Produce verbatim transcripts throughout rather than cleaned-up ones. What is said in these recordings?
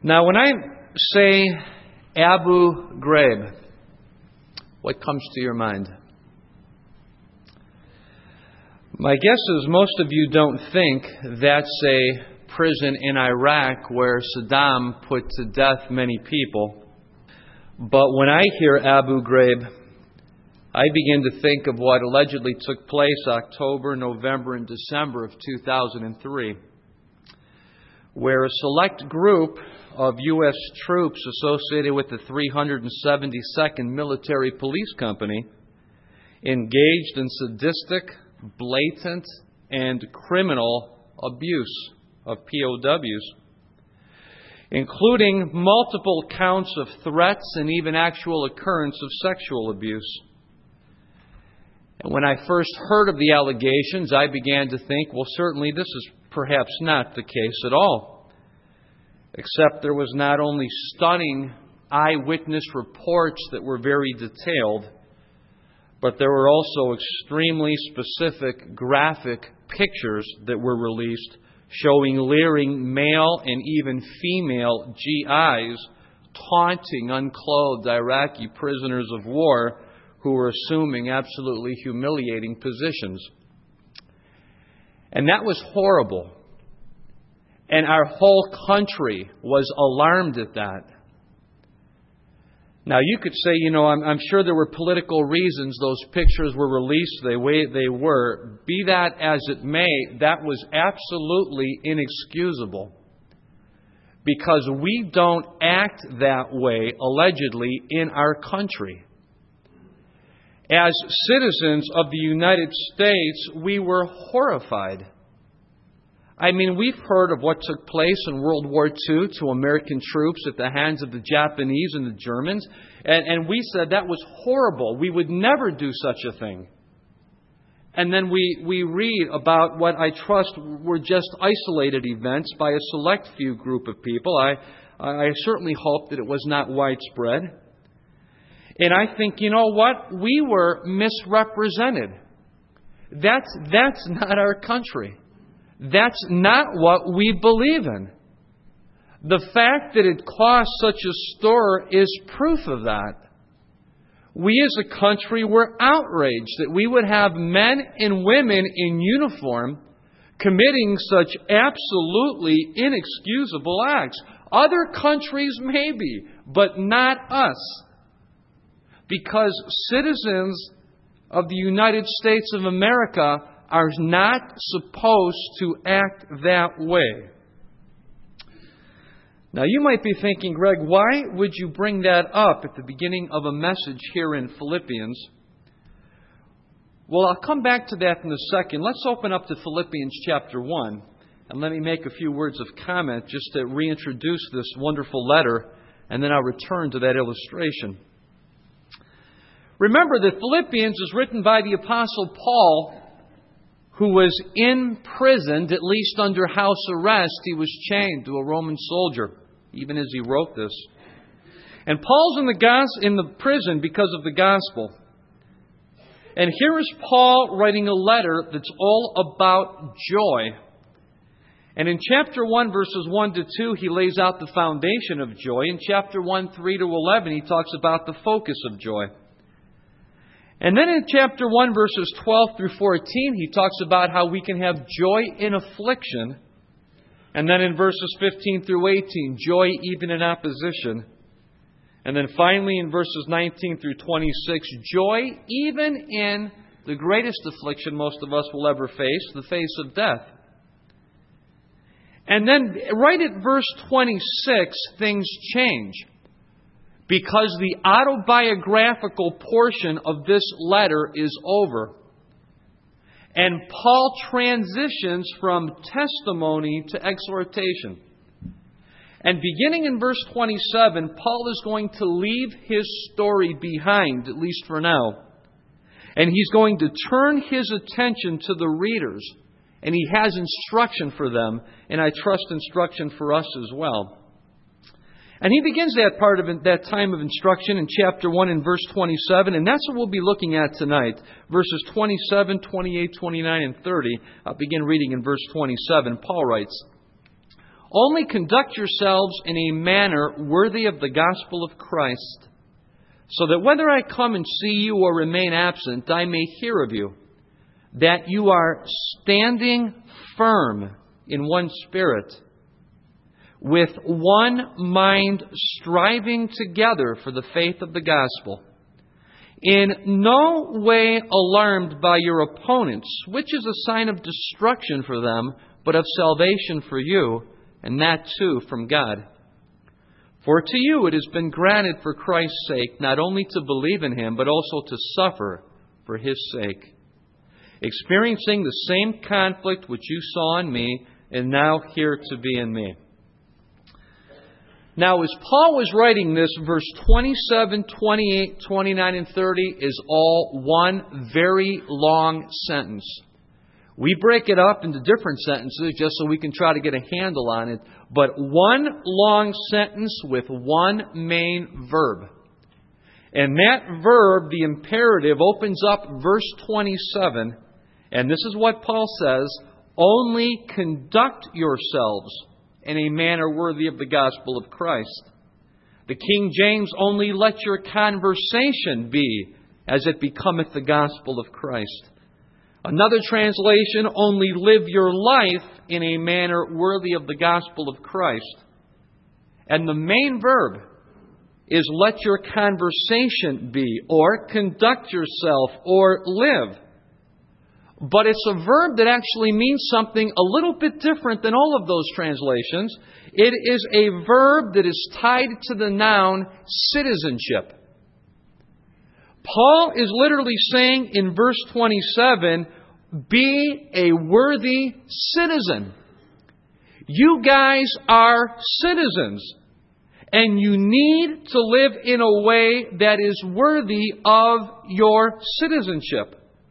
Now, when I say Abu Ghraib, what comes to your mind? My guess is most of you don't think that's a prison in Iraq where Saddam put to death many people. But when I hear Abu Ghraib, I begin to think of what allegedly took place October, November, and December of two thousand three, where a select group of U S troops associated with the three hundred seventy-second Military Police Company engaged in sadistic, blatant, and criminal abuse of P O Ws, including multiple counts of threats and even actual occurrence of sexual abuse. And when I first heard of the allegations, I began to think, well, certainly this is perhaps not the case at all. Except there was not only stunning eyewitness reports that were very detailed, but there were also extremely specific graphic pictures that were released showing leering male and even female G Is taunting unclothed Iraqi prisoners of war who were assuming absolutely humiliating positions. And that was horrible. And our whole country was alarmed at that. Now, you could say, you know, I'm, I'm sure there were political reasons those pictures were released the way they were. Be that as it may, that was absolutely inexcusable. Because we don't act that way, allegedly, in our country. As citizens of the United States, we were horrified. I mean, we've heard of what took place in World War Two to American troops at the hands of the Japanese and the Germans, and, and we said that was horrible. We would never do such a thing. And then we, we read about what I trust were just isolated events by a select few group of people. I, I certainly hope that it was not widespread. And I think, you know what? We were misrepresented. That's, that's not our country. That's not what we believe in. The fact that it caused such a stir is proof of that. We as a country were outraged that we would have men and women in uniform committing such absolutely inexcusable acts. Other countries maybe, but not us. Because citizens of the United States of America are not supposed to act that way. Now, you might be thinking, Greg, why would you bring that up at the beginning of a message here in Philippians? Well, I'll come back to that in a second. Let's open up to Philippians chapter one, and let me make a few words of comment just to reintroduce this wonderful letter, and then I'll return to that illustration. Remember that Philippians is written by the Apostle Paul, who was imprisoned, at least under house arrest. He was chained to a Roman soldier, even as he wrote this. And Paul's in the gos- in the prison because of the gospel. And here is Paul writing a letter that's all about joy. And in chapter one, verses one to two, he lays out the foundation of joy. In chapter one, three to eleven, he talks about the focus of joy. And then in chapter one, verses twelve through fourteen, he talks about how we can have joy in affliction. And then in verses fifteen through eighteen, joy even in opposition. And then finally in verses nineteen through twenty-six, joy even in the greatest affliction most of us will ever face, the face of death. And then right at verse twenty-six, things change. Because the autobiographical portion of this letter is over. And Paul transitions from testimony to exhortation. And beginning in verse twenty-seven, Paul is going to leave his story behind, at least for now. And he's going to turn his attention to the readers. And he has instruction for them, and I trust instruction for us as well. And he begins that part of it, that time of instruction in chapter one and verse twenty-seven, and that's what we'll be looking at tonight. Verses twenty-seven, twenty-eight, twenty-nine, and thirty. I'll begin reading in verse twenty-seven. Paul writes, Only conduct yourselves in a manner worthy of the gospel of Christ, so that whether I come and see you or remain absent, I may hear of you, that you are standing firm in one spirit, with one mind, striving together for the faith of the gospel, in no way alarmed by your opponents, which is a sign of destruction for them, but of salvation for you, and that too from God. For to you it has been granted for Christ's sake not only to believe in Him, but also to suffer for His sake, experiencing the same conflict which you saw in me, and now here to be in me. Now, as Paul was writing this, verse twenty-seven, twenty-eight, twenty-nine, and thirty is all one very long sentence. We break it up into different sentences just so we can try to get a handle on it. But one long sentence with one main verb. And that verb, the imperative, opens up verse twenty-seven. And this is what Paul says: only conduct yourselves in a manner worthy of the gospel of Christ. The King James, only let your conversation be as it becometh the gospel of Christ. Another translation, only live your life in a manner worthy of the gospel of Christ. And the main verb is let your conversation be, or conduct yourself, or live. But it's a verb that actually means something a little bit different than all of those translations. It is a verb that is tied to the noun citizenship. Paul is literally saying in verse twenty-seven, be a worthy citizen. You guys are citizens, and you need to live in a way that is worthy of your citizenship.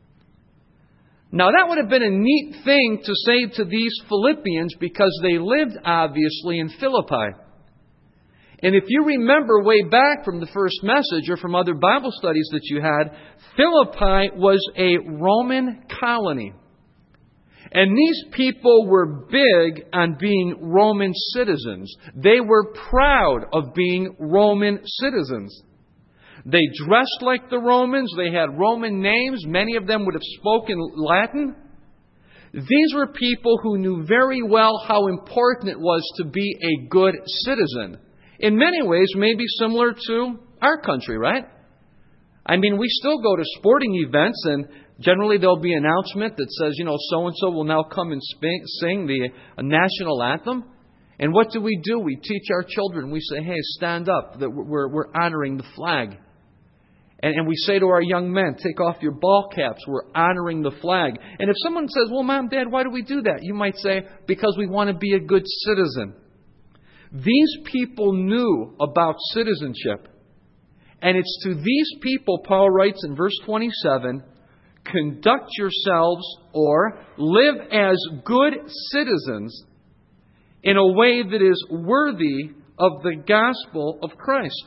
Now, that would have been a neat thing to say to these Philippians, because they lived, obviously, in Philippi. And if you remember way back from the first message or from other Bible studies that you had, Philippi was a Roman colony. And these people were big on being Roman citizens. They were proud of being Roman citizens. They dressed like the Romans. They had Roman names. Many of them would have spoken Latin. These were people who knew very well how important it was to be a good citizen. In many ways, maybe similar to our country, right? I mean, we still go to sporting events, and generally there'll be an announcement that says, you know, so-and-so will now come and sing the national anthem. And what do we do? We teach our children. We say, hey, stand up, that we're, we're honoring the flag. And, and we say to our young men, take off your ball caps. We're honoring the flag. And if someone says, well, Mom, Dad, why do we do that? You might say, because we want to be a good citizen. These people knew about citizenship. And it's to these people, Paul writes in verse twenty-seven, conduct yourselves or live as good citizens in a way that is worthy of the gospel of Christ.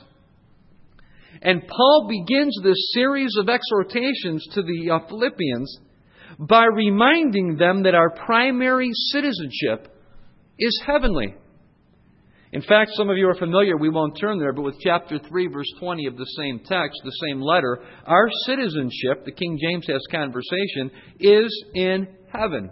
And Paul begins this series of exhortations to the uh, Philippians by reminding them that our primary citizenship is heavenly. In fact, some of you are familiar, we won't turn there, but with chapter three, verse twenty of the same text, the same letter, our citizenship, the King James has conversation, is in heaven.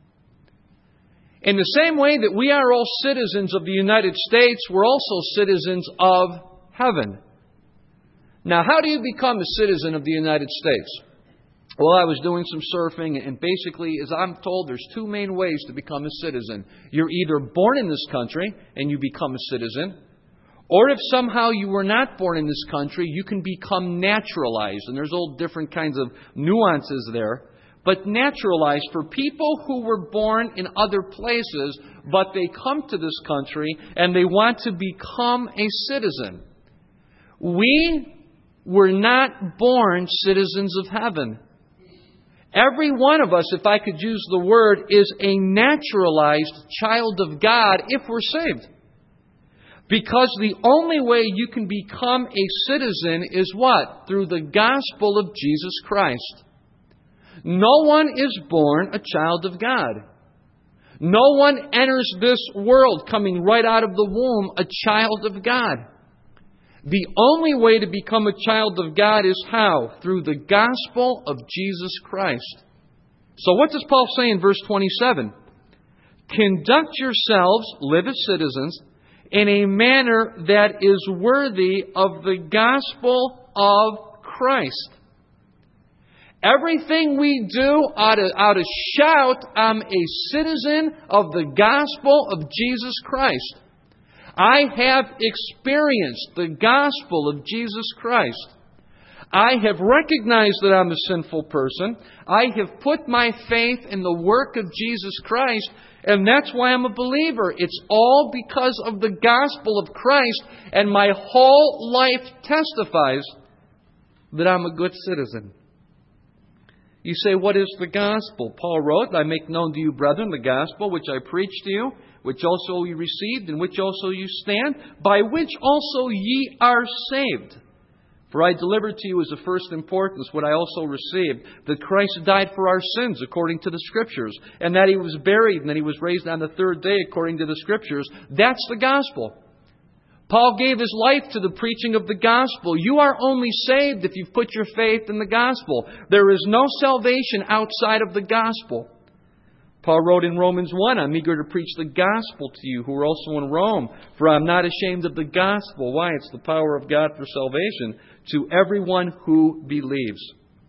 In the same way that we are all citizens of the United States, we're also citizens of heaven. Now, how do you become a citizen of the United States? Well, I was doing some surfing, and basically, as I'm told, there's two main ways to become a citizen. You're either born in this country, and you become a citizen, or if somehow you were not born in this country, you can become naturalized. And there's all different kinds of nuances there. But naturalized for people who were born in other places, but they come to this country, and they want to become a citizen. We were not born citizens of heaven. Every one of us, if I could use the word, is a naturalized child of God if we're saved. Because the only way you can become a citizen is what? Through the gospel of Jesus Christ. No one is born a child of God. No one enters this world coming right out of the womb a child of God. The only way to become a child of God is how? Through the gospel of Jesus Christ. So what does Paul say in verse twenty-seven? Conduct yourselves, live as citizens, in a manner that is worthy of the gospel of Christ. Everything we do ought to, ought to shout, I'm a citizen of the gospel of Jesus Christ. I have experienced the gospel of Jesus Christ. I have recognized that I'm a sinful person. I have put my faith in the work of Jesus Christ, and that's why I'm a believer. It's all because of the gospel of Christ, and my whole life testifies that I'm a good citizen. You say, what is the gospel? Paul wrote, I make known to you, brethren, the gospel which I preached to you, which also you received, in which also you stand, by which also ye are saved. For I delivered to you as of first importance what I also received, that Christ died for our sins according to the Scriptures, and that He was buried, and that He was raised on the third day according to the Scriptures. That's the gospel. Paul gave his life to the preaching of the gospel. You are only saved if you've put your faith in the gospel. There is no salvation outside of the gospel. Paul wrote in Romans one, I'm eager to preach the gospel to you who are also in Rome, for I'm not ashamed of the gospel. Why? It's the power of God for salvation to everyone who believes.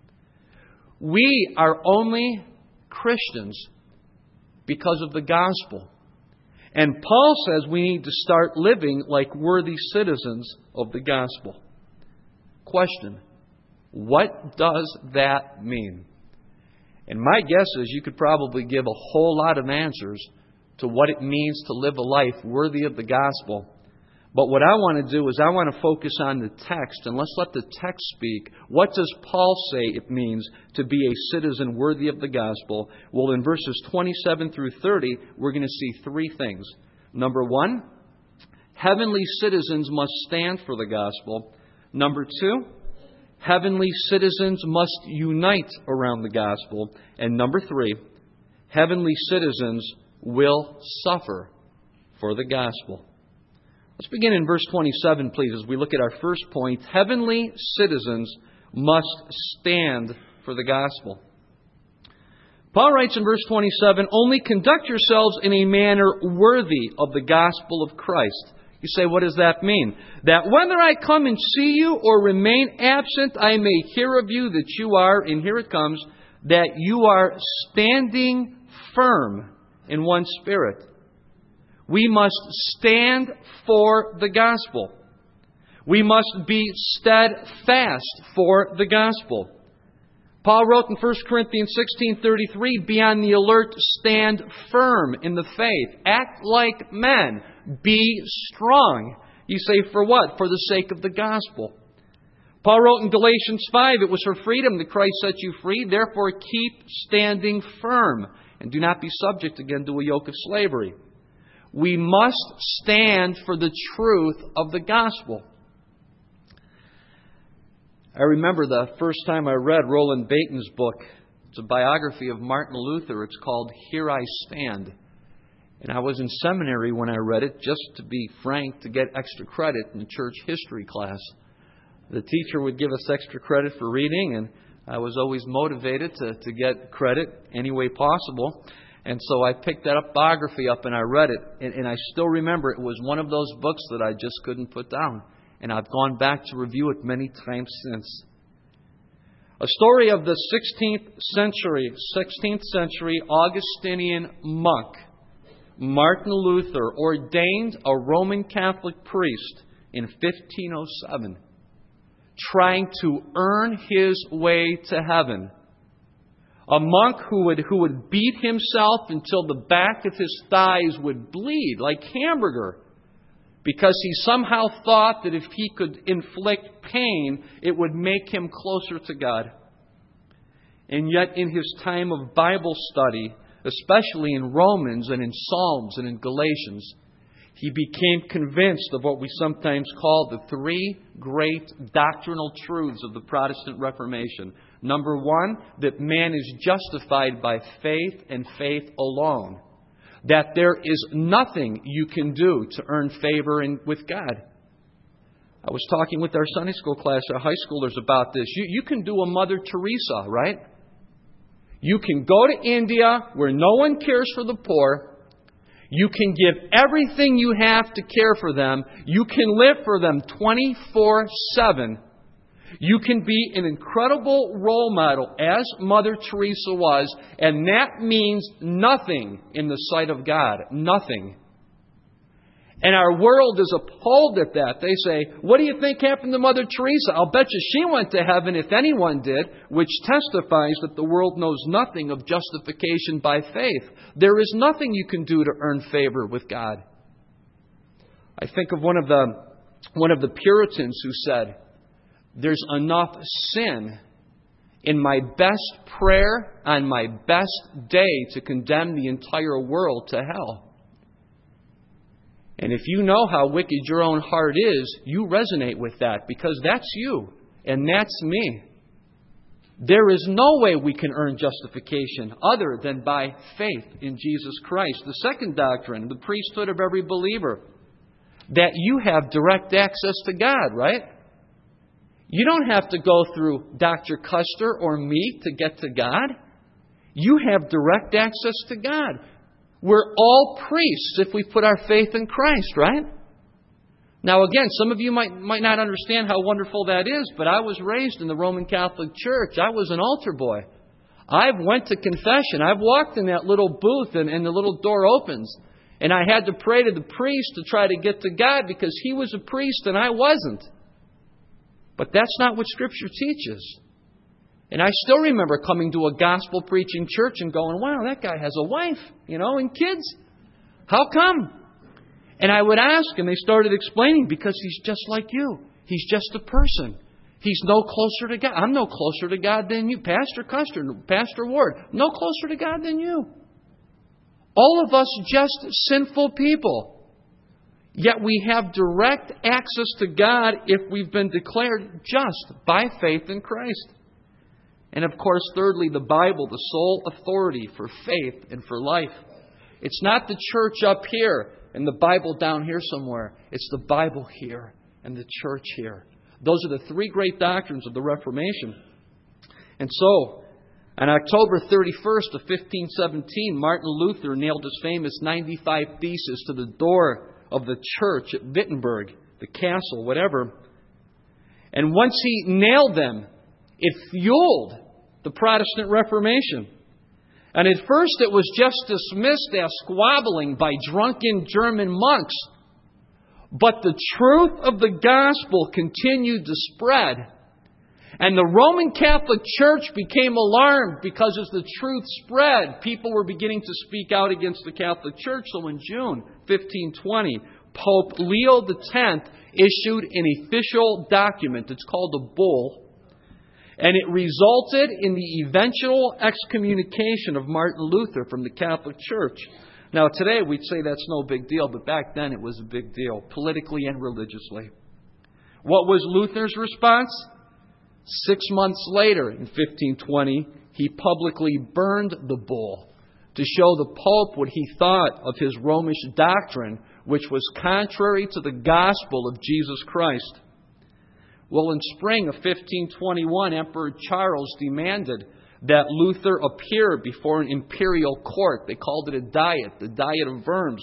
We are only Christians because of the gospel. And Paul says we need to start living like worthy citizens of the gospel. Question, what does that mean? And my guess is you could probably give a whole lot of answers to what it means to live a life worthy of the gospel. But what I want to do is I want to focus on the text, and let's let the text speak. What does Paul say it means to be a citizen worthy of the gospel? Well, in verses twenty-seven through thirty, we're going to see three things. Number one, heavenly citizens must stand for the gospel. Number two, heavenly citizens must unite around the gospel. And number three, heavenly citizens will suffer for the gospel. Let's begin in verse twenty-seven, please, as we look at our first point. Heavenly citizens must stand for the gospel. Paul writes in verse twenty-seven, only conduct yourselves in a manner worthy of the gospel of Christ. You say, what does that mean? That whether I come and see you or remain absent, I may hear of you that you are, and here it comes, that you are standing firm in one spirit. We must stand for the gospel. We must be steadfast for the gospel. Paul wrote in First Corinthians sixteen thirty-three, be on the alert, stand firm in the faith. Act like men. Be strong. You say, for what? For the sake of the gospel. Paul wrote in Galatians five, it was for freedom that Christ set you free. Therefore keep standing firm and do not be subject again to a yoke of slavery. We must stand for the truth of the gospel. I remember the first time I read Roland Bainton's book. It's a biography of Martin Luther. It's called Here I Stand. And I was in seminary when I read it, just to be frank, to get extra credit in the church history class. The teacher would give us extra credit for reading, and I was always motivated to, to get credit any way possible. And so I picked that up, biography up and I read it. And, and I still remember it was one of those books that I just couldn't put down. And I've gone back to review it many times since. A story of the sixteenth century, sixteenth century Augustinian monk, Martin Luther, ordained a Roman Catholic priest in fifteen oh seven, trying to earn his way to heaven. A monk who would, who would beat himself until the back of his thighs would bleed like hamburger, because he somehow thought that if he could inflict pain, it would make him closer to God. And yet in his time of Bible study, especially in Romans and in Psalms and in Galatians, he became convinced of what we sometimes call the three great doctrinal truths of the Protestant Reformation. Number one, that man is justified by faith and faith alone. that there is nothing you can do to earn favor in, with God. I was talking with our Sunday school class, our high schoolers, about this. You, you can do a Mother Teresa, right? You can go to India where no one cares for the poor. You can give everything you have to care for them. You can live for them twenty-four seven. You can be an incredible role model, as Mother Teresa was, and that means nothing in the sight of God. Nothing. And our world is appalled at that. They say, what do you think happened to Mother Teresa? I'll bet you she went to heaven if anyone did, which testifies that the world knows nothing of justification by faith. There is nothing you can do to earn favor with God. I think of one of the, one of the Puritans who said, there's enough sin in my best prayer on my best day to condemn the entire world to hell. And if you know how wicked your own heart is, you resonate with that, because that's you and that's me. There is no way we can earn justification other than by faith in Jesus Christ. The second doctrine, the priesthood of every believer, that you have direct access to God, right? You don't have to go through Doctor Custer or me to get to God. You have direct access to God. We're all priests if we put our faith in Christ, right? Now again, some of you might might not understand how wonderful that is, but I was raised in the Roman Catholic Church. I was an altar boy. I went to confession. I've walked in that little booth and, and the little door opens. And I had to pray to the priest to try to get to God because he was a priest and I wasn't. But that's not what Scripture teaches. And I still remember coming to a gospel preaching church and going, wow, that guy has a wife, you know, and kids. How come? And I would ask, and they started explaining, because he's just like you. He's just a person. He's no closer to God. I'm no closer to God than you. Pastor Custer, Pastor Ward, no closer to God than you. All of us just sinful people. Yet we have direct access to God if we've been declared just by faith in Christ. And of course, thirdly, the Bible, the sole authority for faith and for life. It's not the church up here and the Bible down here somewhere. It's the Bible here and the church here. Those are the three great doctrines of the Reformation. And so, on October thirty-first of fifteen seventeen, Martin Luther nailed his famous ninety-five Theses to the door of the church at Wittenberg, the castle, whatever. And once he nailed them, it fueled the Protestant Reformation. And at first it was just dismissed as squabbling by drunken German monks. But the truth of the gospel continued to spread. And the Roman Catholic Church became alarmed because as the truth spread, people were beginning to speak out against the Catholic Church. So in June fifteen twenty, Pope Leo the tenth issued an official document. It's called a bull. And it resulted in the eventual excommunication of Martin Luther from the Catholic Church. Now today we'd say that's no big deal, but back then it was a big deal, politically and religiously. What was Luther's response? Six months later, in fifteen twenty, he publicly burned the bull to show the Pope what he thought of his Romish doctrine, which was contrary to the gospel of Jesus Christ. Well, in spring of fifteen twenty-one, Emperor Charles demanded that Luther appear before an imperial court. They called it a diet, the Diet of Worms.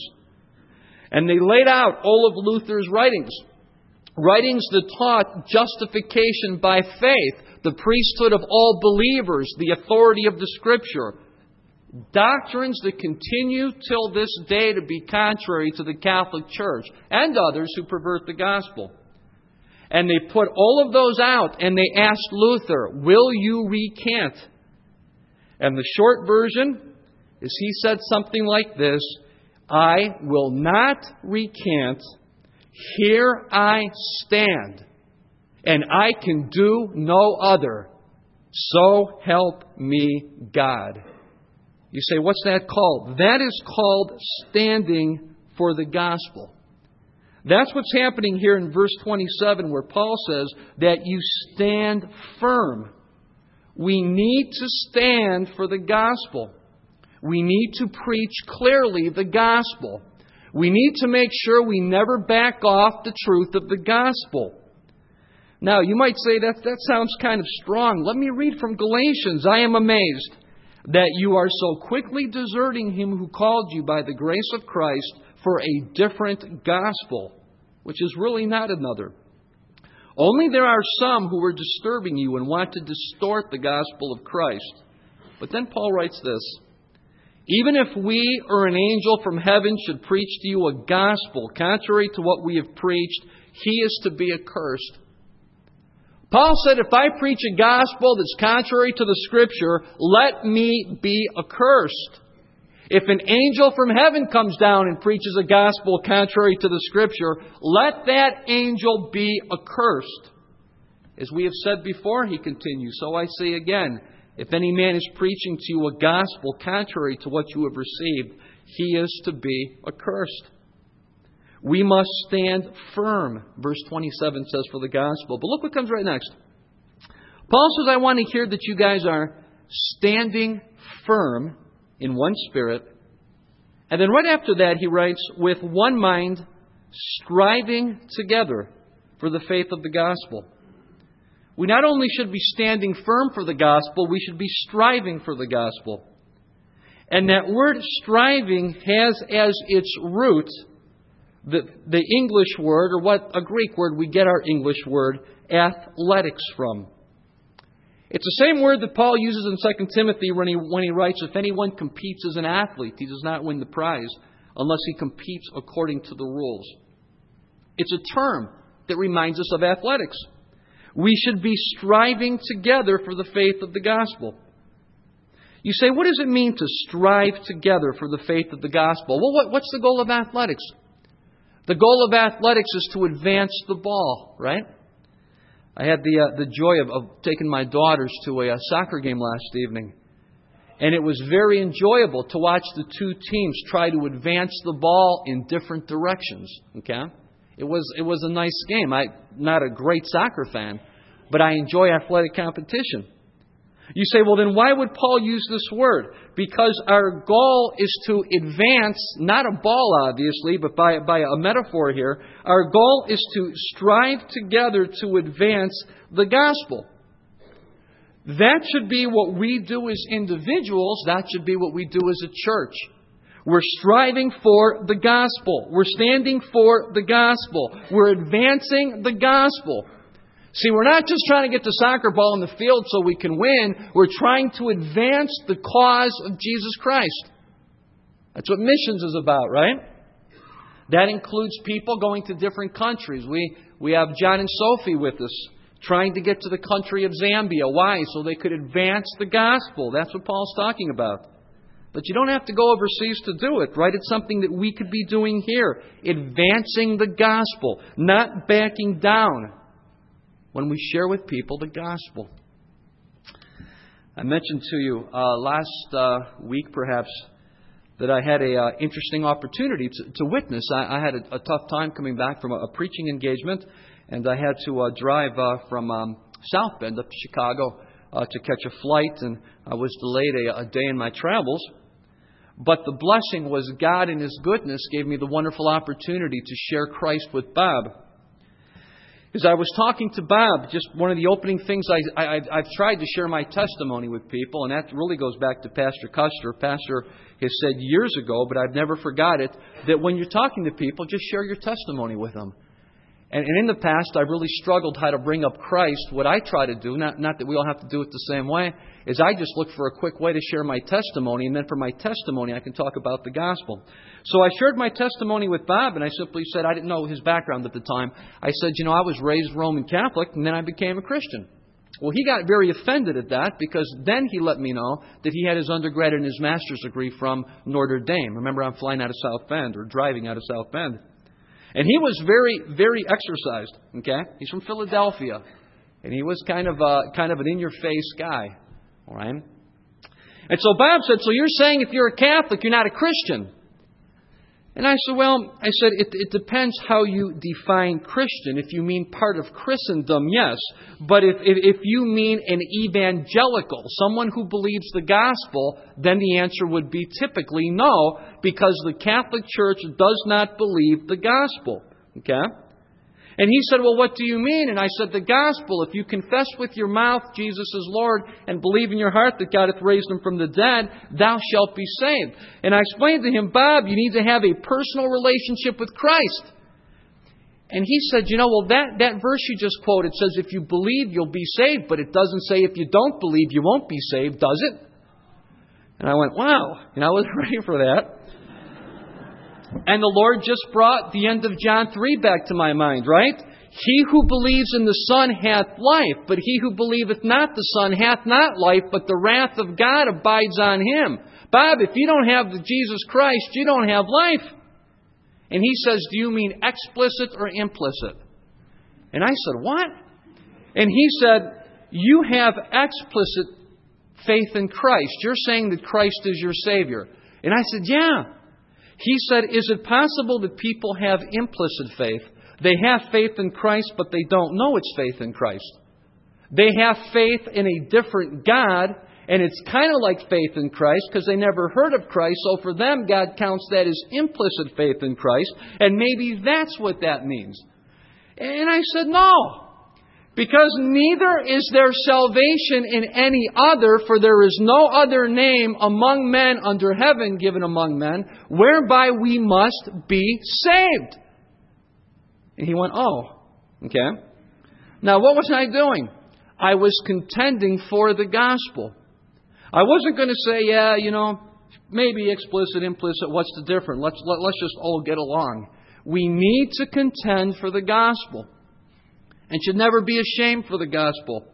And they laid out all of Luther's writings. Writings that taught justification by faith, the priesthood of all believers, the authority of the Scripture. Doctrines that continue till this day to be contrary to the Catholic Church and others who pervert the gospel. And they put all of those out and they asked Luther, will you recant? And the short version is he said something like this, I will not recant. Here I stand, and I can do no other. So help me God. You say, what's that called? That is called standing for the gospel. That's what's happening here in verse twenty-seven, where Paul says that you stand firm. We need to stand for the gospel. We need to preach clearly the gospel. We need to make sure we never back off the truth of the gospel. Now, you might say that that sounds kind of strong. Let me read from Galatians. I am amazed that you are so quickly deserting Him who called you by the grace of Christ for a different gospel, which is really not another. Only there are some who are disturbing you and want to distort the gospel of Christ. But then Paul writes this: even if we or an angel from heaven should preach to you a gospel contrary to what we have preached, he is to be accursed. Paul said, if I preach a gospel that's contrary to the Scripture, let me be accursed. If an angel from heaven comes down and preaches a gospel contrary to the Scripture, let that angel be accursed. As we have said before, he continues, so I say again, if any man is preaching to you a gospel contrary to what you have received, he is to be accursed. We must stand firm, verse twenty-seven says, for the gospel. But look what comes right next. Paul says, I want to hear that you guys are standing firm in one spirit. And then right after that, he writes, with one mind, striving together for the faith of the gospel. We not only should be standing firm for the gospel, we should be striving for the gospel. And that word striving has as its root the, the English word, or what a Greek word we get our English word, athletics from. It's the same word that Paul uses in Second Timothy when he, when he writes, if anyone competes as an athlete, he does not win the prize unless he competes according to the rules. It's a term that reminds us of athletics. We should be striving together for the faith of the gospel. You say, what does it mean to strive together for the faith of the gospel? Well, what, what's the goal of athletics? The goal of athletics is to advance the ball, right? I had the uh, the joy of, of taking my daughters to a, a soccer game last evening. And it was very enjoyable to watch the two teams try to advance the ball in different directions. Okay? It was it was a nice game. I'm not a great soccer fan, but I enjoy athletic competition. You say, well, then why would Paul use this word? Because our goal is to advance, not a ball, obviously, but by, by a metaphor here. Our goal is to strive together to advance the gospel. That should be what we do as individuals. That should be what we do as a church. We're striving for the gospel. We're standing for the gospel. We're advancing the gospel. See, we're not just trying to get the soccer ball in the field so we can win. We're trying to advance the cause of Jesus Christ. That's what missions is about, right? That includes people going to different countries. We, we have John and Sophie with us, trying to get to the country of Zambia. Why? So they could advance the gospel. That's what Paul's talking about. But you don't have to go overseas to do it, right? It's something that we could be doing here. Advancing the gospel, not backing down when we share with people the gospel. I mentioned to you uh, last uh, week, perhaps, that I had a uh, interesting opportunity to, to witness. I, I had a, a tough time coming back from a, a preaching engagement, and I had to uh, drive uh, from um, South Bend up to Chicago uh, to catch a flight, and I was delayed a, a day in my travels. But the blessing was God in His goodness gave me the wonderful opportunity to share Christ with Bob. As I was talking to Bob, just one of the opening things I, I, I've tried to share my testimony with people, and that really goes back to Pastor Custer. Pastor has said years ago, but I've never forgot it, that when you're talking to people, just share your testimony with them. And, and in the past, I've really struggled how to bring up Christ. What I try to do, not, not that we all have to do it the same way, is I just look for a quick way to share my testimony, and then for my testimony, I can talk about the gospel. So I shared my testimony with Bob, and I simply said, I didn't know his background at the time. I said, you know, I was raised Roman Catholic, and then I became a Christian. Well, he got very offended at that, because then he let me know that he had his undergrad and his master's degree from Notre Dame. Remember, I'm flying out of South Bend, or driving out of South Bend. And he was very, very exercised, okay? He's from Philadelphia. And he was kind of a, kind of an in-your-face guy, all right? And so Bob said, so you're saying if you're a Catholic, you're not a Christian? And I said, well, I said, it, it depends how you define Christian. If you mean part of Christendom, yes. But if, if, if you mean an evangelical, someone who believes the gospel, then the answer would be typically no, because the Catholic Church does not believe the gospel. Okay? And he said, well, what do you mean? And I said, the gospel, if you confess with your mouth Jesus is Lord and believe in your heart that God hath raised him from the dead, thou shalt be saved. And I explained to him, Bob, you need to have a personal relationship with Christ. And he said, you know, well, that, that verse you just quoted says if you believe, you'll be saved. But it doesn't say if you don't believe, you won't be saved, does it? And I went, wow, and I wasn't ready for that. And the Lord just brought the end of John three back to my mind, right? He who believes in the Son hath life, but he who believeth not the Son hath not life, but the wrath of God abides on him. Bob, if you don't have the Jesus Christ, you don't have life. And he says, do you mean explicit or implicit? And I said, what? And he said, you have explicit faith in Christ. You're saying that Christ is your Savior. And I said, yeah. He said, is it possible that people have implicit faith? They have faith in Christ, but they don't know it's faith in Christ. They have faith in a different God, and it's kind of like faith in Christ because they never heard of Christ. So for them, God counts that as implicit faith in Christ, and maybe that's what that means. And I said, no. Because neither is there salvation in any other, for there is no other name among men under heaven given among men, whereby we must be saved. And he went, oh, okay. Now, what was I doing? I was contending for the gospel. I wasn't going to say, yeah, you know, maybe explicit, implicit, what's the difference? Let's, let, let's just all get along. We need to contend for the gospel. And should never be ashamed for the gospel.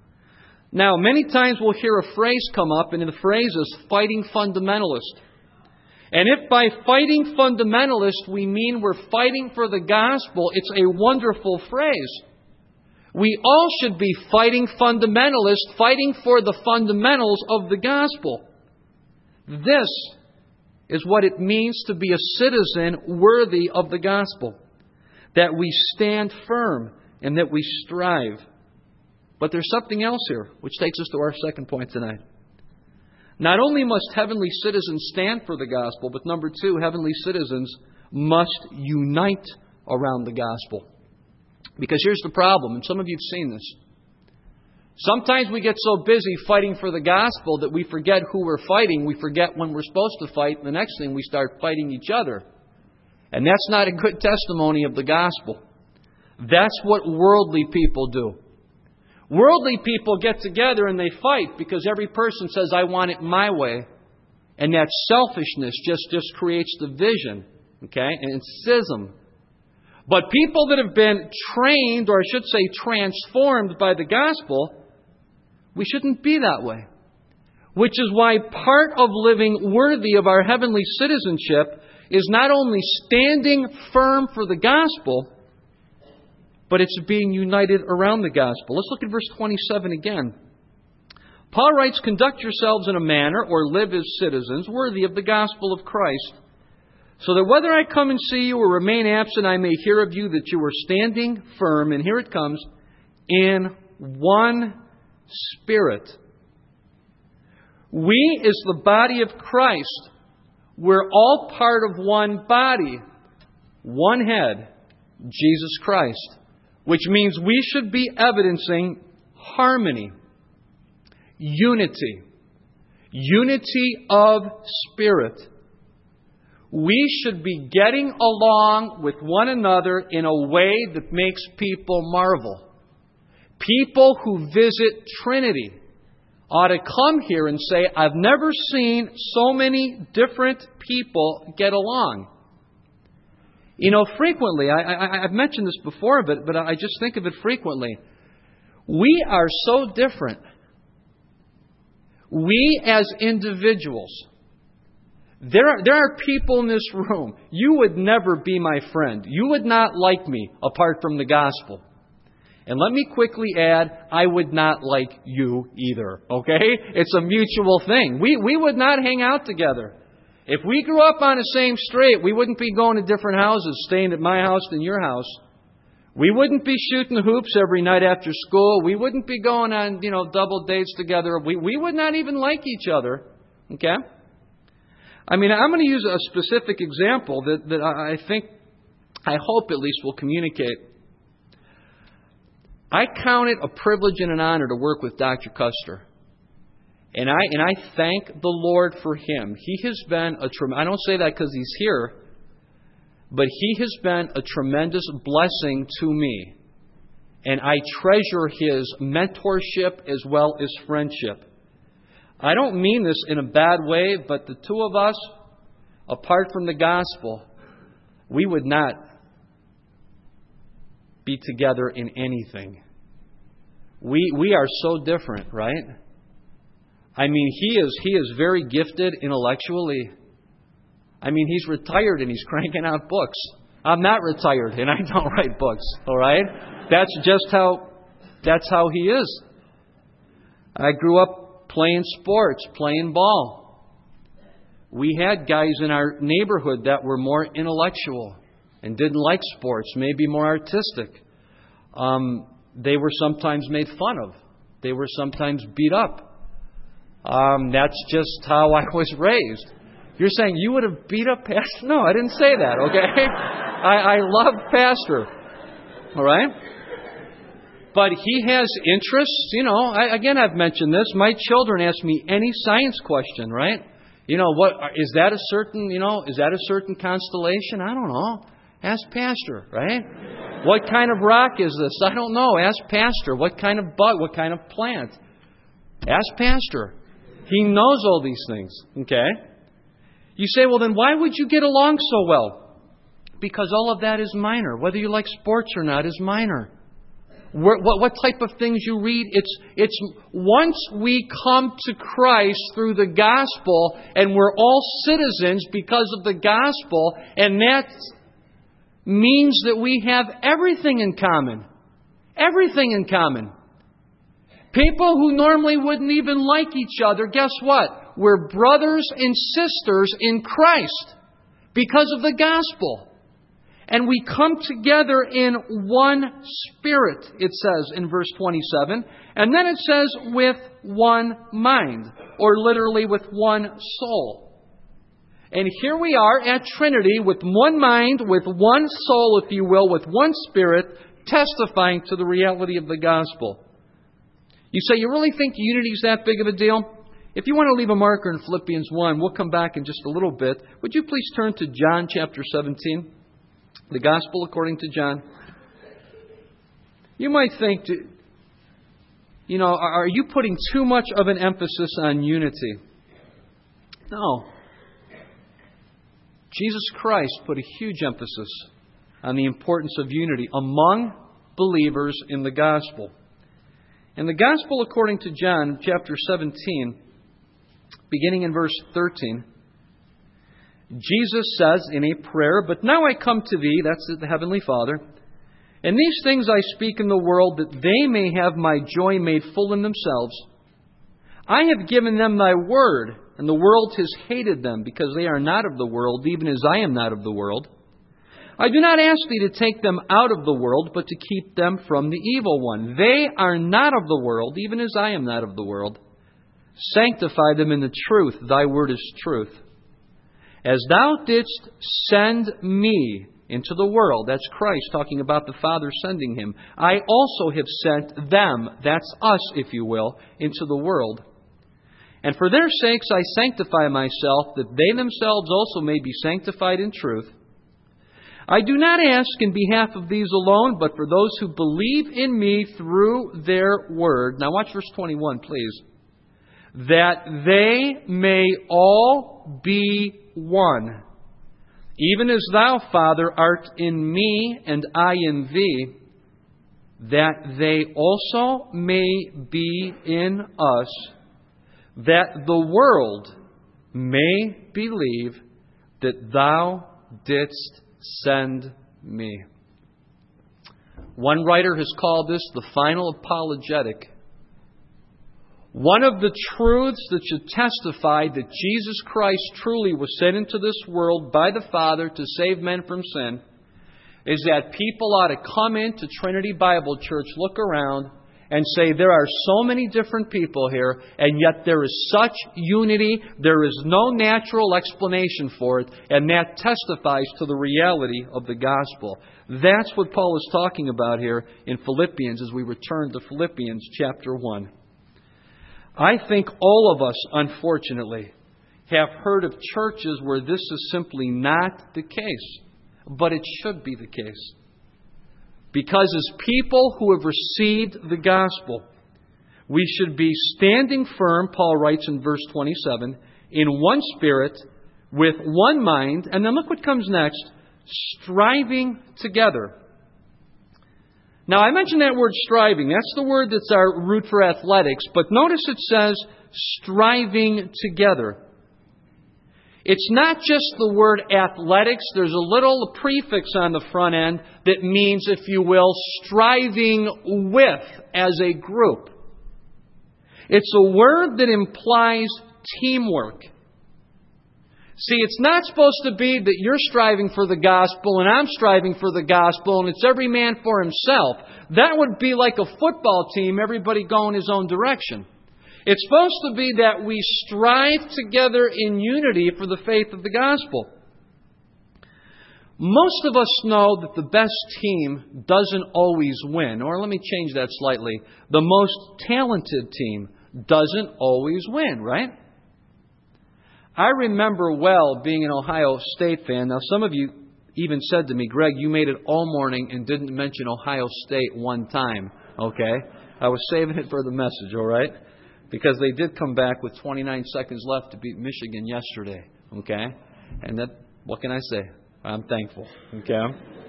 Now, many times we'll hear a phrase come up, and the phrase is fighting fundamentalist. And if by fighting fundamentalist we mean we're fighting for the gospel, it's a wonderful phrase. We all should be fighting fundamentalist, fighting for the fundamentals of the gospel. This is what it means to be a citizen worthy of the gospel. That we stand firm and that we strive. But there's something else here, which takes us to our second point tonight. Not only must heavenly citizens stand for the gospel, but number two, heavenly citizens must unite around the gospel. Because here's the problem, and some of you have seen this. Sometimes we get so busy fighting for the gospel that we forget who we're fighting. We forget when we're supposed to fight, and the next thing we start fighting each other. And that's not a good testimony of the gospel. That's what worldly people do. Worldly people get together and they fight because every person says, I want it my way. And that selfishness just, just creates division. Okay? And schism. But people that have been trained, or I should say transformed by the gospel, we shouldn't be that way. Which is why part of living worthy of our heavenly citizenship is not only standing firm for the gospel, but it's being united around the gospel. Let's look at verse twenty-seven again. Paul writes, conduct yourselves in a manner, or live as citizens, worthy of the gospel of Christ, so that whether I come and see you or remain absent, I may hear of you that you are standing firm, and here it comes, in one spirit. We, as the body of Christ, we're all part of one body, one head, Jesus Christ. Which means we should be evidencing harmony, unity, unity of spirit. We should be getting along with one another in a way that makes people marvel. People who visit Trinity ought to come here and say, I've never seen so many different people get along. You know, frequently, I, I, I've mentioned this before, but, but I just think of it frequently. We are so different. We as individuals. There are, there are people in this room. You would never be my friend. You would not like me apart from the gospel. And let me quickly add, I would not like you either. Okay? It's a mutual thing. We, we would not hang out together. If we grew up on the same street, we wouldn't be going to different houses, staying at my house than your house. We wouldn't be shooting the hoops every night after school. We wouldn't be going on, you know, double dates together. We we would not even like each other. Okay? I mean, I'm going to use a specific example that, that I think, I hope at least will communicate. I count it a privilege and an honor to work with Doctor Custer. And I and I thank the Lord for him. He has been a trem- I don't say that because he's here, but he has been a tremendous blessing to me. And I treasure his mentorship as well as friendship. I don't mean this in a bad way, but the two of us, apart from the gospel, we would not be together in anything. We we are so different, right? I mean, he is he is very gifted intellectually. I mean, he's retired and he's cranking out books. I'm not retired and I don't write books, all right? That's just how that's how he is. I grew up playing sports, playing ball. We had guys in our neighborhood that were more intellectual and didn't like sports, maybe more artistic. Um, they were sometimes made fun of. They were sometimes beat up. Um, that's just how I was raised. You're saying you would have beat up Pastor? No, I didn't say that, okay? I, I love Pastor. All right? But he has interests. You know, I, again, I've mentioned this. My children ask me any science question, right? You know, what is that a certain, you know, is that a certain constellation? I don't know. Ask Pastor, right? What kind of rock is this? I don't know. Ask Pastor. What kind of bug? What kind of plant? Ask Pastor. He knows all these things, okay? You say, well, then why would you get along so well? Because all of that is minor. Whether you like sports or not is minor. What, what, what type of things you read, it's, it's once we come to Christ through the gospel and we're all citizens because of the gospel, and that means that we have everything in common. Everything in common. People who normally wouldn't even like each other, guess what? We're brothers and sisters in Christ because of the gospel. And we come together in one spirit, it says in verse twenty-seven. And then it says with one mind, or literally with one soul. And here we are at Trinity with one mind, with one soul, if you will, with one spirit, testifying to the reality of the gospel. You say, you really think unity is that big of a deal? If you want to leave a marker in Philippians one, we'll come back in just a little bit. Would you please turn to John chapter seventeen? The Gospel according to John. You might think, you know, are you putting too much of an emphasis on unity? No. Jesus Christ put a huge emphasis on the importance of unity among believers in the gospel. In the Gospel according to John, chapter seventeen, beginning in verse thirteen, Jesus says in a prayer, "But now I come to thee," that's the Heavenly Father, "and these things I speak in the world, that they may have my joy made full in themselves. I have given them thy word, and the world has hated them, because they are not of the world, even as I am not of the world. I do not ask thee to take them out of the world, but to keep them from the evil one. They are not of the world, even as I am not of the world. Sanctify them in the truth. Thy word is truth. As thou didst send me into the world," that's Christ talking about the Father sending him, "I also have sent them," that's us, if you will, "into the world. And for their sakes I sanctify myself, that they themselves also may be sanctified in truth. I do not ask in behalf of these alone, but for those who believe in me through their word." Now watch verse twenty-one, please. "That they may all be one, even as thou, Father, art in me, and I in thee, that they also may be in us, that the world may believe that thou didst send me." One writer has called this the final apologetic. One of the truths that should testify that Jesus Christ truly was sent into this world by the Father to save men from sin is that people ought to come into Trinity Bible Church, look around, and say, there are so many different people here, and yet there is such unity, there is no natural explanation for it, and that testifies to the reality of the gospel. That's what Paul is talking about here in Philippians as we return to Philippians chapter one. I think all of us, unfortunately, have heard of churches where this is simply not the case, but it should be the case. Because as people who have received the gospel, we should be standing firm, Paul writes in verse twenty-seven, in one spirit, with one mind, and then look what comes next, striving together. Now, I mentioned that word striving. That's the word that's our root for athletics, but notice it says striving together. It's not just the word athletics. There's a little prefix on the front end that means, if you will, striving with as a group. It's a word that implies teamwork. See, it's not supposed to be that you're striving for the gospel and I'm striving for the gospel and it's every man for himself. That would be like a football team, everybody going his own direction. It's supposed to be that we strive together in unity for the faith of the gospel. Most of us know that the best team doesn't always win. Or let me change that slightly. The most talented team doesn't always win, right? I remember well being an Ohio State fan. Now, some of you even said to me, Greg, you made it all morning and didn't mention Ohio State one time. Okay? I was saving it for the message, all right? Because they did come back with twenty-nine seconds left to beat Michigan yesterday. Okay? And that, what can I say? I'm thankful. Okay?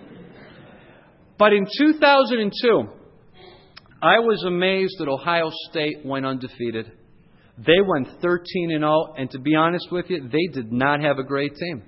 But in two thousand two, I was amazed that Ohio State went undefeated. They went thirteen and oh, and to be honest with you, they did not have a great team.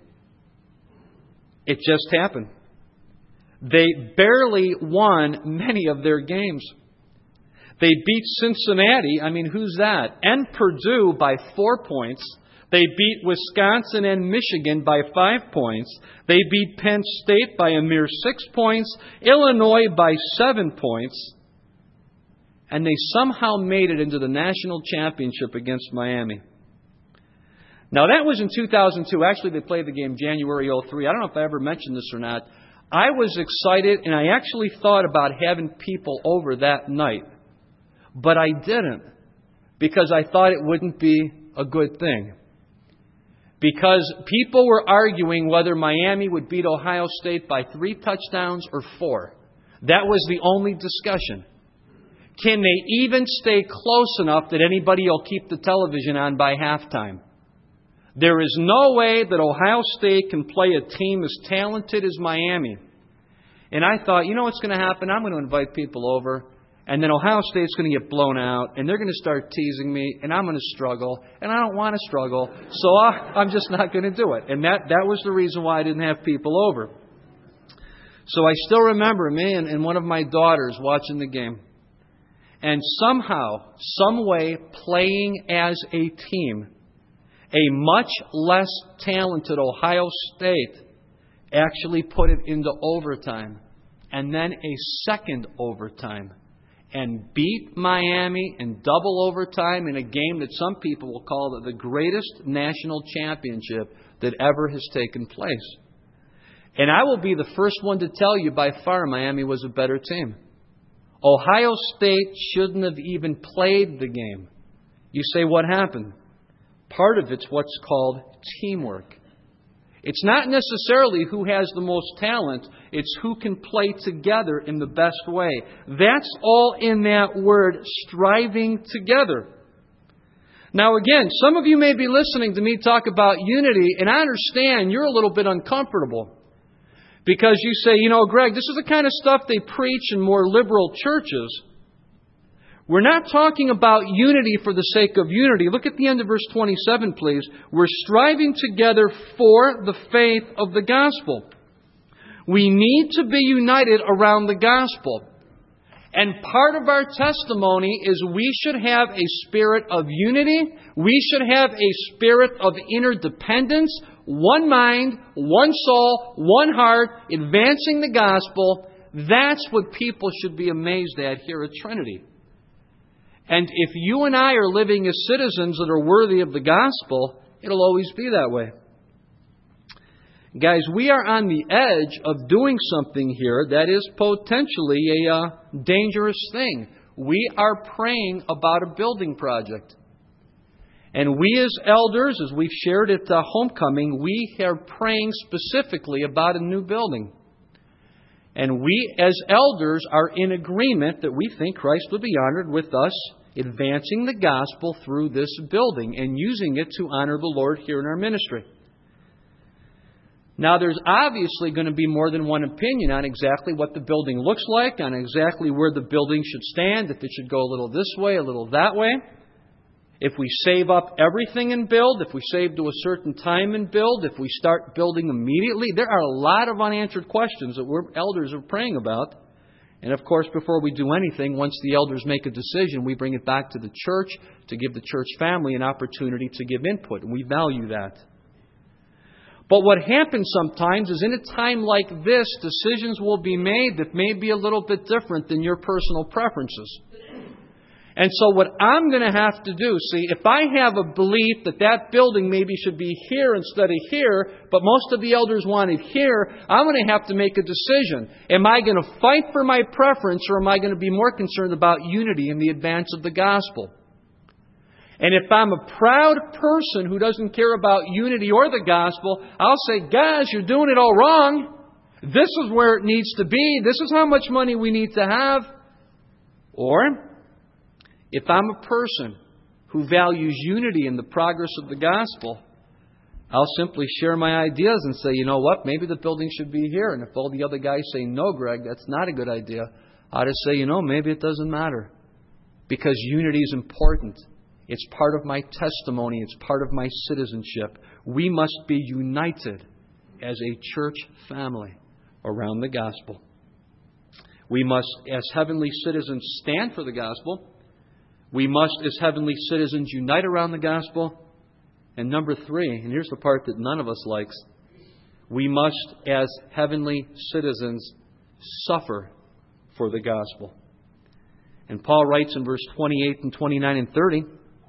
It just happened. They barely won many of their games. They beat Cincinnati. I mean, who's that? And Purdue by four points. They beat Wisconsin and Michigan by five points. They beat Penn State by a mere six points. Illinois by seven points. And they somehow made it into the national championship against Miami. Now, that was in two thousand two. Actually, they played the game January oh three. I don't know if I ever mentioned this or not. I was excited, and I actually thought about having people over that night. But I didn't, because I thought it wouldn't be a good thing. Because people were arguing whether Miami would beat Ohio State by three touchdowns or four. That was the only discussion. Can they even stay close enough that anybody will keep the television on by halftime? There is no way that Ohio State can play a team as talented as Miami. And I thought, you know what's going to happen? I'm going to invite people over. And then Ohio State's going to get blown out, and they're going to start teasing me, and I'm going to struggle, and I don't want to struggle, so I'm just not going to do it. And that, that was the reason why I didn't have people over. So I still remember me and, and one of my daughters watching the game. And somehow, some way, playing as a team, a much less talented Ohio State actually put it into overtime, and then a second overtime, and beat Miami in double overtime in a game that some people will call the greatest national championship that ever has taken place. And I will be the first one to tell you, by far, Miami was a better team. Ohio State shouldn't have even played the game. You say, what happened? Part of it's what's called teamwork. It's not necessarily who has the most talent. It's who can play together in the best way. That's all in that word, striving together. Now again, some of you may be listening to me talk about unity, and I understand you're a little bit uncomfortable. Because you say, you know, Greg, this is the kind of stuff they preach in more liberal churches. We're not talking about unity for the sake of unity. Look at the end of verse twenty-seven, please. We're striving together for the faith of the gospel. We need to be united around the gospel. And part of our testimony is we should have a spirit of unity. We should have a spirit of interdependence, one mind, one soul, one heart, advancing the gospel. That's what people should be amazed at here at Trinity. And if you and I are living as citizens that are worthy of the gospel, it'll always be that way. Guys, we are on the edge of doing something here that is potentially a uh, dangerous thing. We are praying about a building project. And we as elders, as we've shared at uh, Homecoming, we are praying specifically about a new building. And we as elders are in agreement that we think Christ would be honored with us advancing the gospel through this building and using it to honor the Lord here in our ministry. Now, there's obviously going to be more than one opinion on exactly what the building looks like, on exactly where the building should stand, if it should go a little this way, a little that way. If we save up everything and build, if we save to a certain time and build, if we start building immediately. There are a lot of unanswered questions that we're elders are praying about. And of course, before we do anything, once the elders make a decision, we bring it back to the church to give the church family an opportunity to give input. And we value that. But what happens sometimes is in a time like this, decisions will be made that may be a little bit different than your personal preferences. And so what I'm going to have to do, see, if I have a belief that that building maybe should be here instead of here, but most of the elders want it here, I'm going to have to make a decision. Am I going to fight for my preference, or am I going to be more concerned about unity in the advance of the gospel? And if I'm a proud person who doesn't care about unity or the gospel, I'll say, guys, you're doing it all wrong. This is where it needs to be. This is how much money we need to have. Or, if I'm a person who values unity in the progress of the gospel, I'll simply share my ideas and say, you know what, maybe the building should be here. And if all the other guys say, no, Greg, that's not a good idea, I'll just say, you know, maybe it doesn't matter. Because unity is important. It's part of my testimony. It's part of my citizenship. We must be united as a church family around the gospel. We must, as heavenly citizens, stand for the gospel. We must, as heavenly citizens, unite around the gospel. And number three, and here's the part that none of us likes, we must, as heavenly citizens, suffer for the gospel. And Paul writes in verse twenty-eight and twenty-nine and thirty,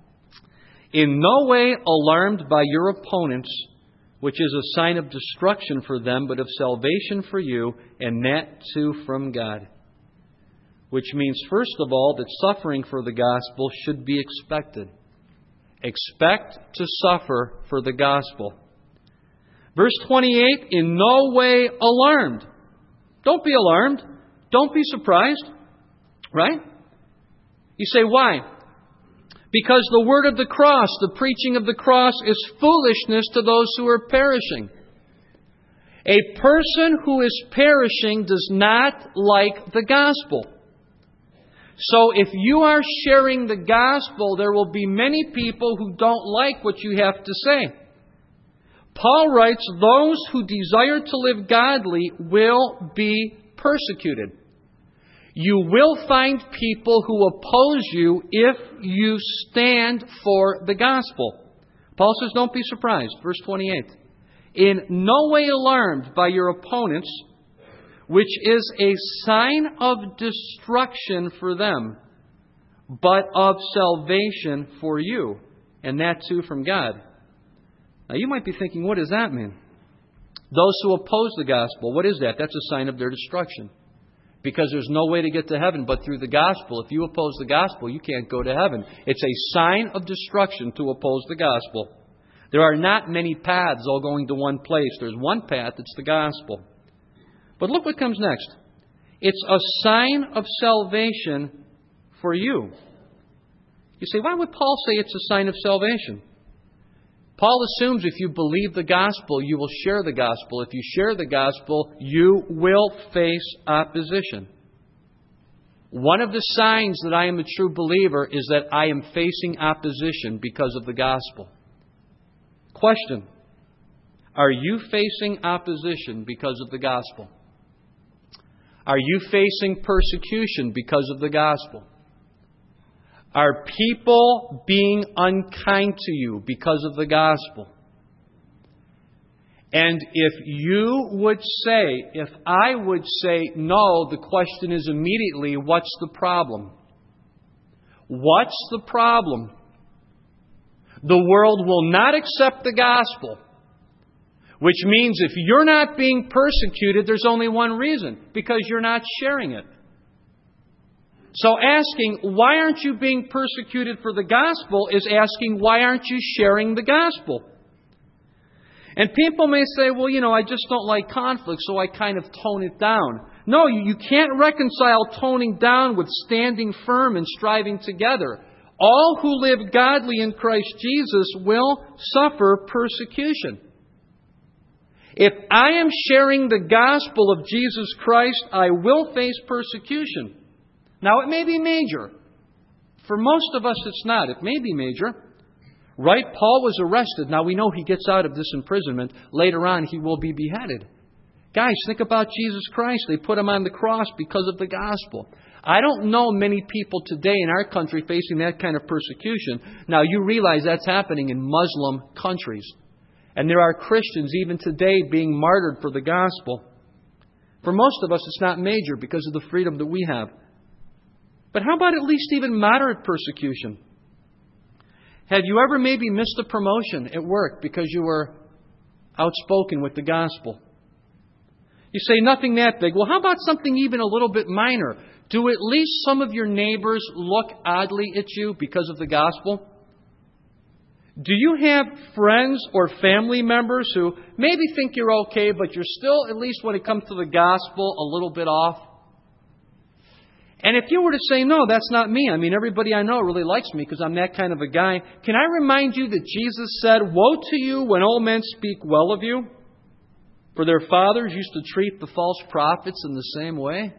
in no way alarmed by your opponents, which is a sign of destruction for them, but of salvation for you, and that too from God. Which means, first of all, that suffering for the gospel should be expected. Expect to suffer for the gospel. Verse twenty-eight, in no way alarmed. Don't be alarmed. Don't be surprised. Right? You say, why? Because the word of the cross, the preaching of the cross, is foolishness to those who are perishing. A person who is perishing does not like the gospel. So if you are sharing the gospel, there will be many people who don't like what you have to say. Paul writes, those who desire to live godly will be persecuted. You will find people who oppose you if you stand for the gospel. Paul says, don't be surprised. Verse twenty-eight. In no way alarmed by your opponents, which is a sign of destruction for them, but of salvation for you, and that too from God. Now you might be thinking, what does that mean? Those who oppose the gospel, what is that? That's a sign of their destruction. Because there's no way to get to heaven but through the gospel. If you oppose the gospel, you can't go to heaven. It's a sign of destruction to oppose the gospel. There are not many paths all going to one place. There's one path, it's the gospel. But look what comes next. It's a sign of salvation for you. You say, why would Paul say it's a sign of salvation? Paul assumes if you believe the gospel, you will share the gospel. If you share the gospel, you will face opposition. One of the signs that I am a true believer is that I am facing opposition because of the gospel. Question. Are you facing opposition because of the gospel? Are you facing persecution because of the gospel? Are people being unkind to you because of the gospel? And if you would say, if I would say no, the question is immediately, what's the problem? What's the problem? The world will not accept the gospel. Which means if you're not being persecuted, there's only one reason. Because you're not sharing it. So asking, why aren't you being persecuted for the gospel, is asking, why aren't you sharing the gospel? And people may say, well, you know, I just don't like conflict, so I kind of tone it down. No, you, you can't reconcile toning down with standing firm and striving together. All who live godly in Christ Jesus will suffer persecution. If I am sharing the gospel of Jesus Christ, I will face persecution. Now, it may be major. For most of us, it's not. It may be major. Right? Paul was arrested. Now, we know he gets out of this imprisonment. Later on, he will be beheaded. Guys, think about Jesus Christ. They put him on the cross because of the gospel. I don't know many people today in our country facing that kind of persecution. Now, you realize that's happening in Muslim countries. And there are Christians even today being martyred for the gospel. For most of us, it's not major because of the freedom that we have. But how about at least even moderate persecution? Have you ever maybe missed a promotion at work because you were outspoken with the gospel? You say nothing that big. Well, how about something even a little bit minor? Do at least some of your neighbors look oddly at you because of the gospel? Do you have friends or family members who maybe think you're okay, but you're still, at least when it comes to the gospel, a little bit off? And if you were to say, no, that's not me. I mean, everybody I know really likes me because I'm that kind of a guy. Can I remind you that Jesus said, woe to you when all men speak well of you? For their fathers used to treat the false prophets in the same way.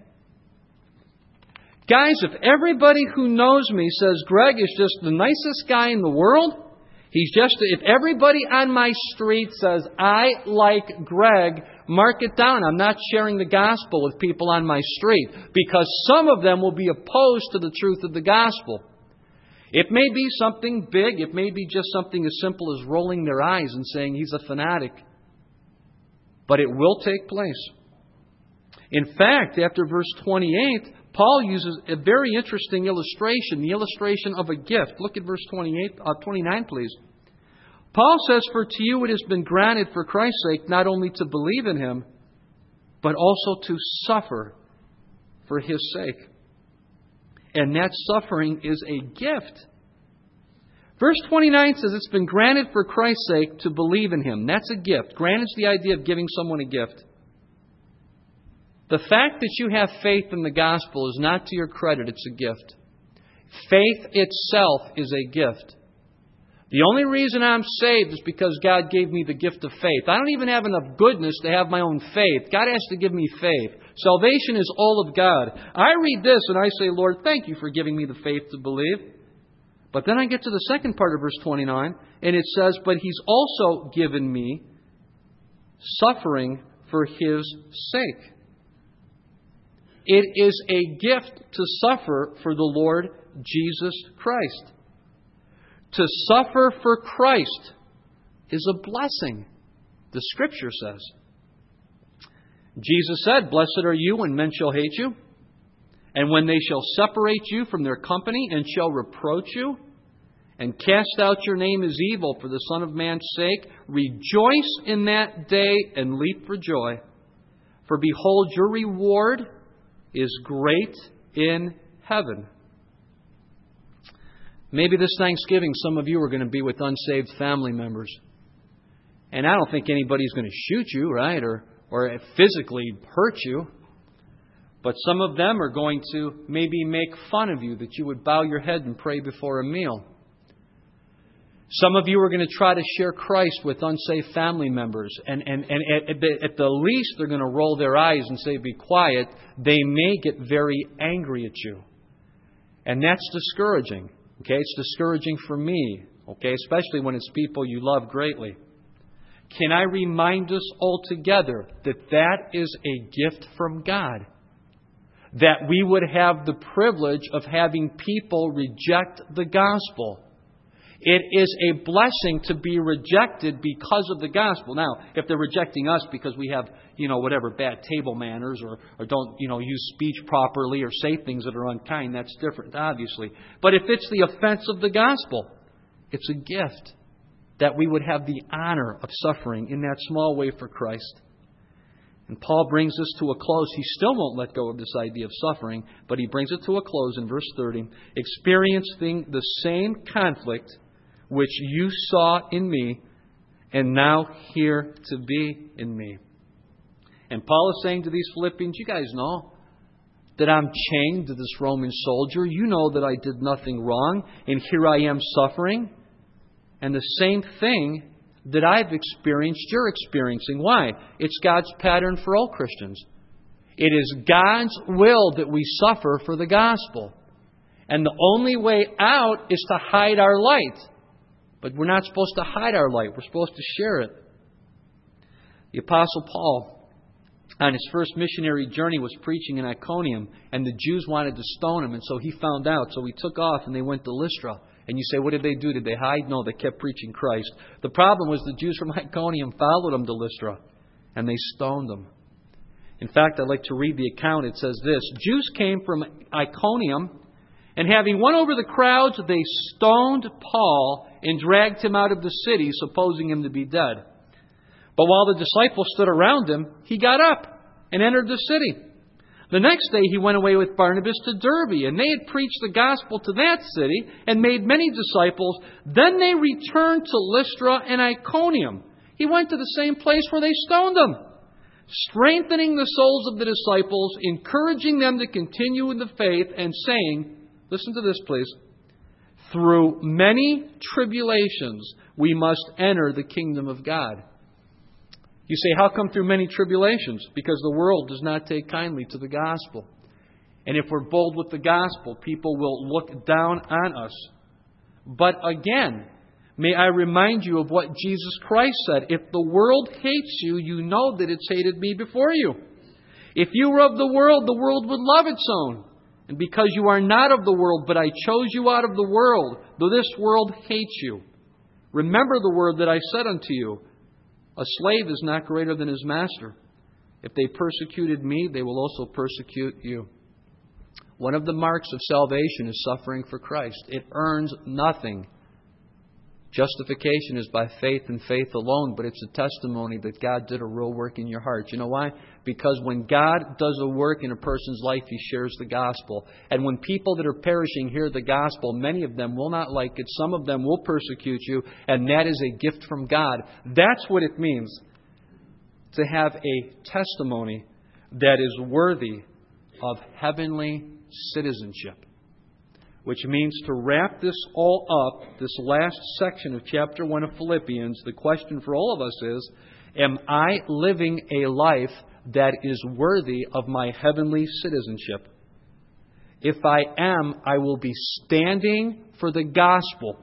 Guys, if everybody who knows me says Greg is just the nicest guy in the world, he's just, if everybody on my street says, I like Greg, mark it down. I'm not sharing the gospel with people on my street because some of them will be opposed to the truth of the gospel. It may be something big. It may be just something as simple as rolling their eyes and saying he's a fanatic. But it will take place. In fact, after verse twenty-eight, Paul uses a very interesting illustration, the illustration of a gift. Look at verse twenty-eight, uh, twenty-nine, please. Paul says, for to you it has been granted for Christ's sake not only to believe in Him, but also to suffer for His sake. And that suffering is a gift. Verse twenty-nine says it's been granted for Christ's sake to believe in Him. That's a gift. Granted is the idea of giving someone a gift. The fact that you have faith in the gospel is not to your credit, it's a gift. Faith itself is a gift. The only reason I'm saved is because God gave me the gift of faith. I don't even have enough goodness to have my own faith. God has to give me faith. Salvation is all of God. I read this and I say, Lord, thank you for giving me the faith to believe. But then I get to the second part of verse twenty-nine, and it says, but He's also given me suffering for His sake. It is a gift to suffer for the Lord Jesus Christ. To suffer for Christ is a blessing, the Scripture says. Jesus said, blessed are you when men shall hate you, and when they shall separate you from their company, and shall reproach you, and cast out your name as evil for the Son of Man's sake. Rejoice in that day and leap for joy. For behold, your reward is great in heaven. Maybe this Thanksgiving some of you are going to be with unsaved family members. And I don't think anybody's going to shoot you, right? Or, or physically hurt you. But some of them are going to maybe make fun of you, that you would bow your head and pray before a meal. Some of you are going to try to share Christ with unsaved family members. And, and, and at, the, at the least, they're going to roll their eyes and say, be quiet. They may get very angry at you. And that's discouraging. Okay, it's discouraging for me. Okay, especially when it's people you love greatly. Can I remind us all together that that is a gift from God? that we would have the privilege of having people reject the gospel. It is a blessing to be rejected because of the gospel. Now, if they're rejecting us because we have, you know, whatever, bad table manners or, or don't, you know, use speech properly or say things that are unkind, that's different, obviously. But if it's the offense of the gospel, it's a gift that we would have the honor of suffering in that small way for Christ. And Paul brings this to a close. He still won't let go of this idea of suffering, but he brings it to a close in verse thirty. Experiencing the same conflict which you saw in me, and now here to be in me. And Paul is saying to these Philippians, you guys know that I'm chained to this Roman soldier. You know that I did nothing wrong, and here I am suffering. And the same thing that I've experienced, you're experiencing. Why? It's God's pattern for all Christians. It is God's will that we suffer for the gospel. And the only way out is to hide our light. But we're not supposed to hide our light. We're supposed to share it. The Apostle Paul, on his first missionary journey, was preaching in Iconium, and the Jews wanted to stone him, and so he found out. So he took off, and they went to Lystra. And you say, what did they do? Did they hide? No, they kept preaching Christ. The problem was the Jews from Iconium followed him to Lystra, and they stoned him. In fact, I'd like to read the account. It says this: Jews came from Iconium, and having won over the crowds, they stoned Paul and dragged him out of the city, supposing him to be dead. But while the disciples stood around him, he got up and entered the city. The next day he went away with Barnabas to Derbe, and they had preached the gospel to that city and made many disciples. Then they returned to Lystra and Iconium. He went to the same place where they stoned him, strengthening the souls of the disciples, encouraging them to continue in the faith, and saying, listen to this please, through many tribulations we must enter the kingdom of God. You say, how come through many tribulations? Because the world does not take kindly to the gospel. And if we're bold with the gospel, people will look down on us. But again, may I remind you of what Jesus Christ said. If the world hates you, you know that it's hated me before you. If you were of the world, the world would love its own. And because you are not of the world, but I chose you out of the world, though this world hates you. Remember the word that I said unto you. A slave is not greater than his master. If they persecuted me, they will also persecute you. One of the marks of salvation is suffering for Christ. It earns nothing. Justification is by faith and faith alone, but it's a testimony that God did a real work in your heart. You know why? Because when God does a work in a person's life, He shares the gospel. And when people that are perishing hear the gospel, many of them will not like it. Some of them will persecute you, and that is a gift from God. That's what it means to have a testimony that is worthy of heavenly citizenship. Which means to wrap this all up, this last section of chapter one of Philippians, the question for all of us is, am I living a life that is worthy of my heavenly citizenship? If I am, I will be standing for the gospel.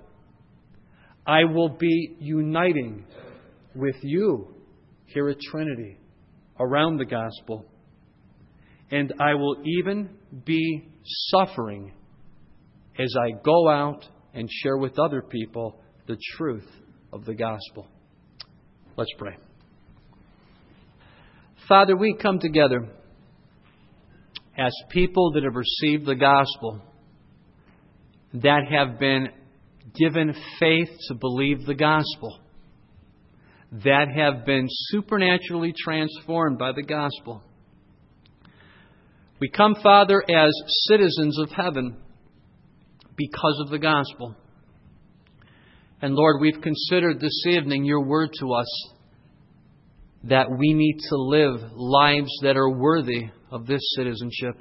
I will be uniting with you here at Trinity around the gospel. And I will even be suffering as I go out and share with other people the truth of the gospel. Let's pray. Father, we come together as people that have received the gospel, that have been given faith to believe the gospel, that have been supernaturally transformed by the gospel. We come, Father, as citizens of heaven, because of the gospel. And Lord, we've considered this evening your word to us that we need to live lives that are worthy of this citizenship.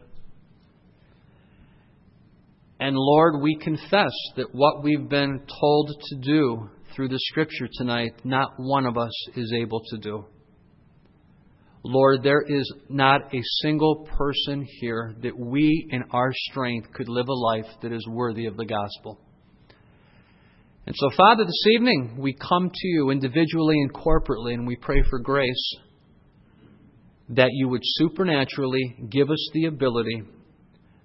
And Lord, we confess that what we've been told to do through the Scripture tonight, not one of us is able to do. Lord, there is not a single person here that we in our strength could live a life that is worthy of the gospel. And so, Father, this evening we come to you individually and corporately, and we pray for grace that you would supernaturally give us the ability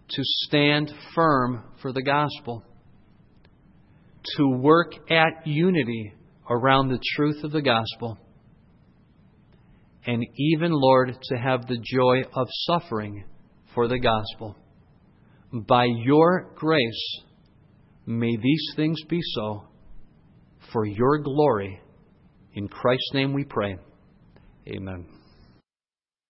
to stand firm for the gospel, to work at unity around the truth of the gospel, and even, Lord, to have the joy of suffering for the gospel. By Your grace, may these things be so for Your glory. In Christ's name we pray. Amen.